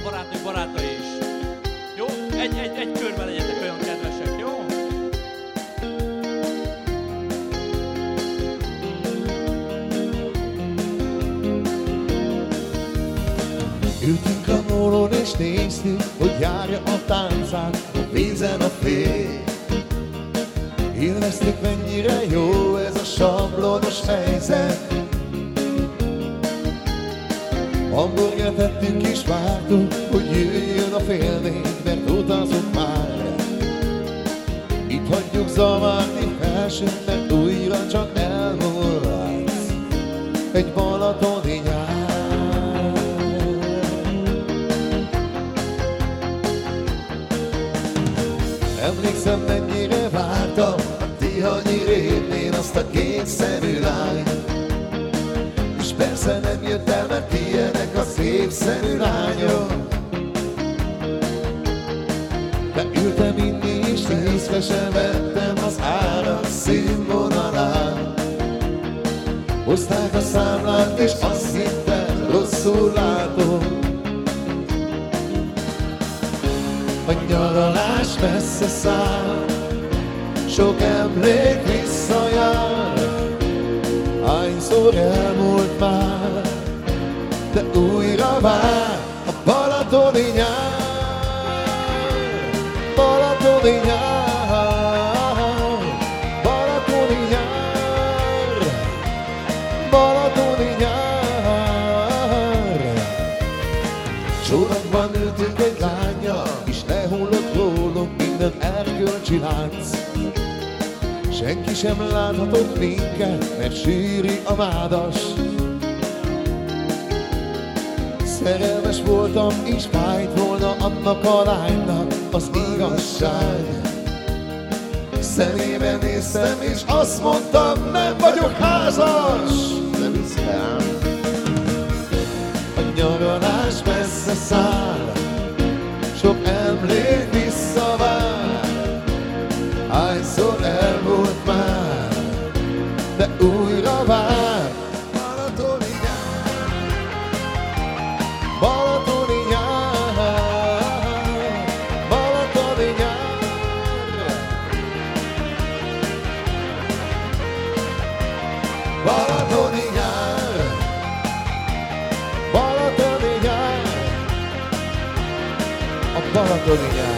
barátai is. Jó? Egy körben legyetek olyan kedvesek, jó? Ültünk a mólón és néztük, hogy járja a táncát a vízen a fény. Élveztük, mennyire jó ez a sablonos helyzet. Hamburgert ettünk és vártunk, hogy jöjjön a fél négy, mert utazunk már. Itt hagyjuk zavarni felsőt, mert újra csak elmúlhatsz egy balatoni nyár. Emlékszem, mennyire vártam a Tihanyi révén azt a kétszemű lányt. És persze nem jött el, mert ilyenek a szép szemű lányok. Beültem inni és észre sem vettem az árak színvonalát. Hozták a számlát és azt hittem, rosszul látom. A nyaralás messze száll, sok emlék visszajár. Hányszor elmúlt már, de újra vár a balatoni nyár. Balatoni nyár, balatoni nyár, balatoni nyár. Csónakban ültünk egy lánnyal, és lehullott rólunk minden erkölcsi lánc. Senki sem láthatott minket, mert sűrű a vádas. Szerelmes voltam, és fájt volna annak a lánynak az igazság. Szemébe néztem, és azt mondtam, nem vagyok házas. Nem hiszem. A nyaralás messze száll, sok emlék visszavár. Hányszor elmúlt már, de újra vár. Balatoni nyár, balatoni nyár, balatoni nyár, balatoni nyár, balatoni nyár, a balatoni nyár.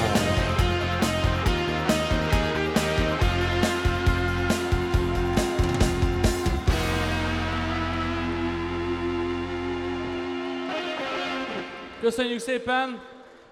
Köszönjük szépen!